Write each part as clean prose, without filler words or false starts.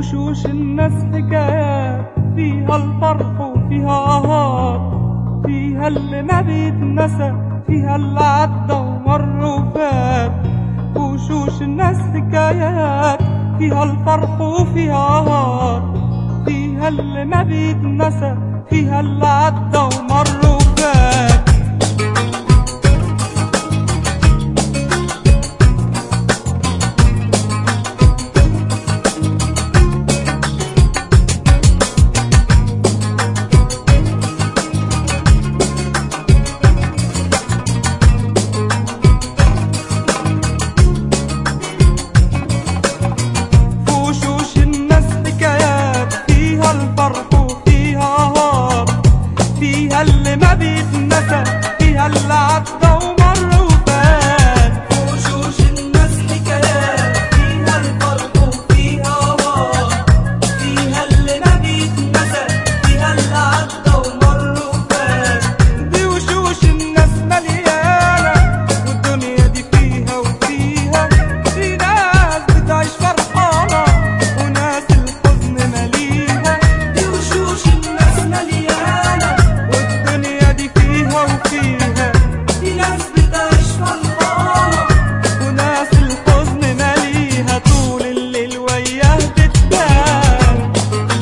وشوش الناس حكايات، فيها الفرح وفيها قهار، فيها اللي ما بيتنسى، فيها اللي عدى ومر وفات. وشوش الناس حكايات، فيها الفرح وفيها قهار، فيها اللي ما بيتنسى، فيها اللي عدى ومر وفات. فيها اللي ما بيتنسى، فيها اللي عدى ومر وفات. وشوش الناس حكايات، فيها الفرح وفيها قهار، فيها اللي ما بيتنسى، فيها اللي عدى ومر وفات. دي وشوش الناس مليانة، والدنيا دي فيها وفيها، في ناس بتعيش فرحانة وناس الحزن ماليها. دي وشوش الناس مليانة، وفيها في ناس بتعيش فرحانة وناس الحزن ماليها، طول الليل وياه بتبان.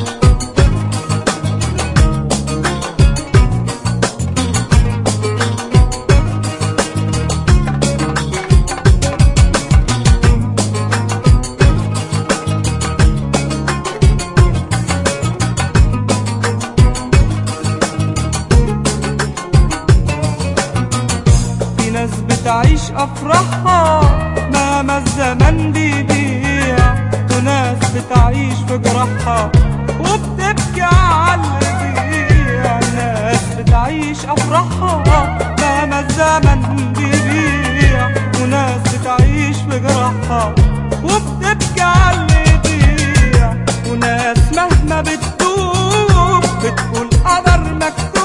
ناس بتعيش أفراحها مهما الزمن بيضيع، وناس بتعيش في جراحها وبتبكي على اللي ضيع. ناس بتعيش أفراحها مهما الزمن بيضيع، وناس بتعيش في جراحها وبتبكي على اللي ضيع. وناس مهما بتدوب بتقول قدر مكتوب،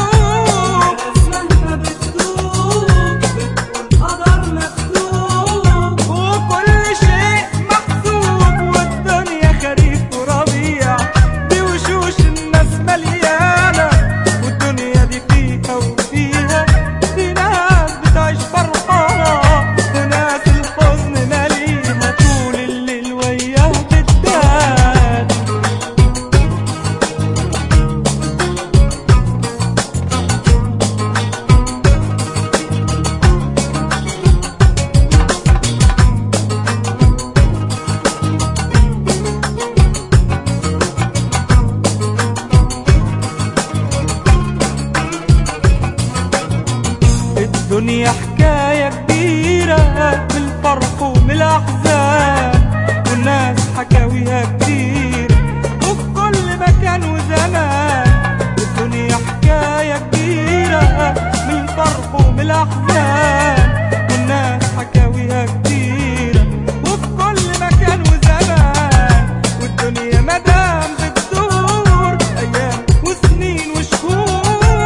الدنيا حكاية كبيرة من الفرح ومن الأحزان، والناس حكاويها كتير وفي كل مكان وزمان. الدنيا حكاية كبيرة من الفرح ومن الأحزان، والناس حكاويها كتير وفي كل مكان وزمان. والدنيا مدام بتدور أيام وسنين وشهور،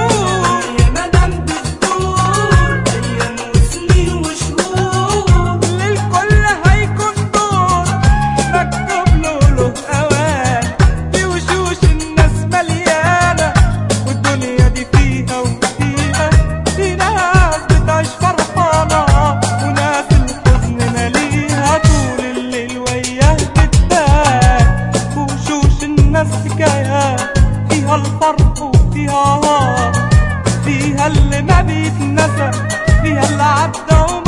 فيها الفرح وفيها قهار، فيها اللي ما بيتنسى، فيها اللي عدى